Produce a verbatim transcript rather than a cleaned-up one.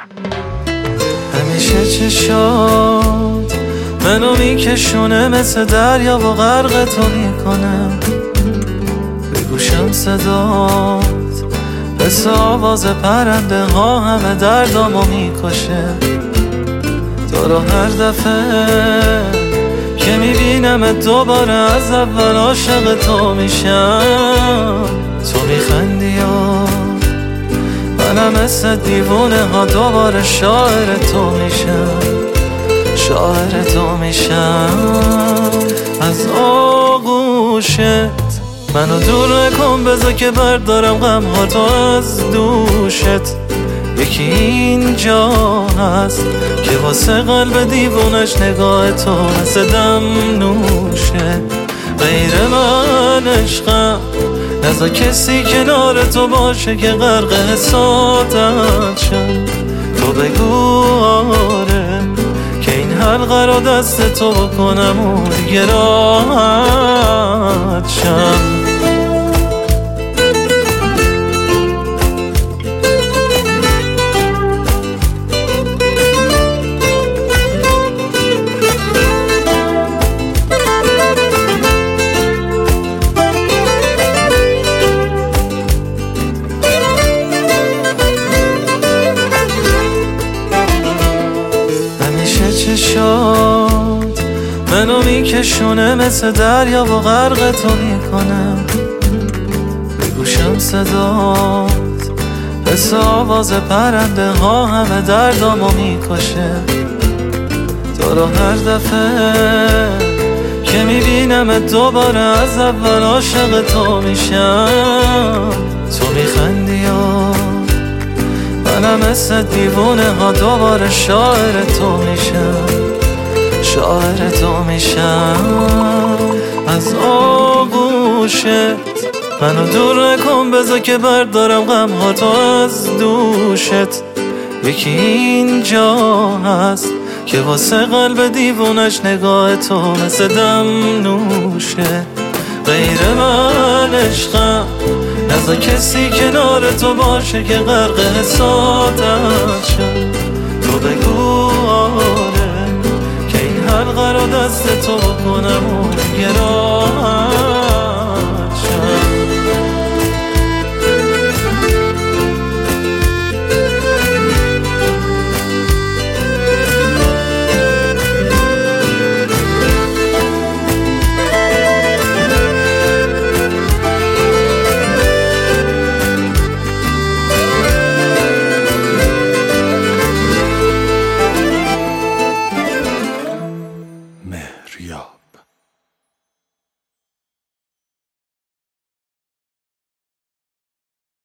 همیشه چشات منو میکشونه مثل دریا و غرق تو میکنه، بگوشم صدات مثل آواز پرنده ها همه دردامو میکشه. تو رو هر دفعه که میبینم دوباره از اول عاشق تو میشم. تو میخندی و منم مثل دیوونه ها دوباره شاعر تو میشم، شاعر تو میشم. از آغوشت منو دور نکن، بذار که بردارم غم ها تو از دوشت. یکی اینجا هست که واسه قلب دیوونش نگاه تو مثل دم نوشه. غیر من عشقم نذار کسی کنار تو باشه که غرق حسادت شم. تو بگو آره که این حلقه رو دست تو بکنم و دیگه راحت شم. چشات منو میکشونه مثل دریا و غرق تو میکنه، بگوشم صدات مثل آواز پرنده ها همه دردامو میکشه. تو رو هر دفعه که میبینم دوباره از اول عاشق تو میشم. تو میخندی و منم مثل دیوونه ها دوباره شاعر تو میشم، شاعر تو میشم. از آغوشت منو دور نکن، بذار که بردارم غم ها تو از دوشت. یکی اینجا هست که واسه قلب دیوونش نگاه تو مثل دم نوشه. غیر من عشقم نذار کسی کنار تو باشه که غرق حسادت شم. تو بگو آره که این حلقه رو دست تو بکنم و دیگه راحت شم. مهریاب.